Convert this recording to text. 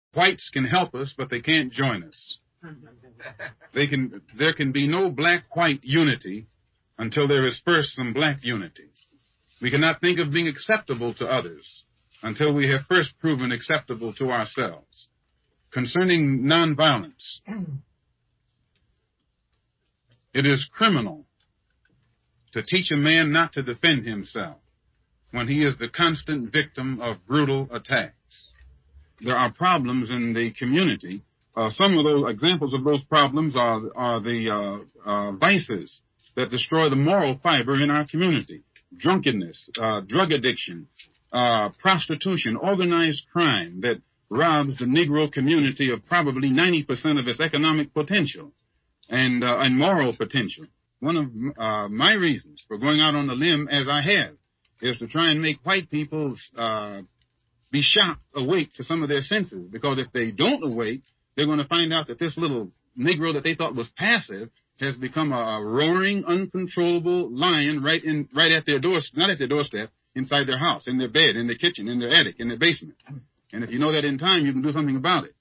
Whites can help us, but they can't join us. There can be no black-white unity until there is first some black unity. We cannot think of being acceptable to others until we have first proven acceptable to ourselves. Concerning nonviolence, it is criminal to teach a man not to defend himself when he is the constant victim of brutal attacks. There are problems in the community. Some of those examples of those problems are the vices that destroy the moral fiber in our community. Drunkenness, drug addiction, prostitution, organized crime that robs the Negro community of probably 90% of its economic potential and moral potential. One of my reasons for going out on a limb, as I have, is to try and make white people be shocked, awake to some of their senses. Because if they don't awake, they're going to find out that this little Negro that they thought was passive has become a roaring, uncontrollable lion right at their doorstep, not at their doorstep, inside their house, in their bed, in their kitchen, in their attic, in their basement. And if you know that in time, you can do something about it.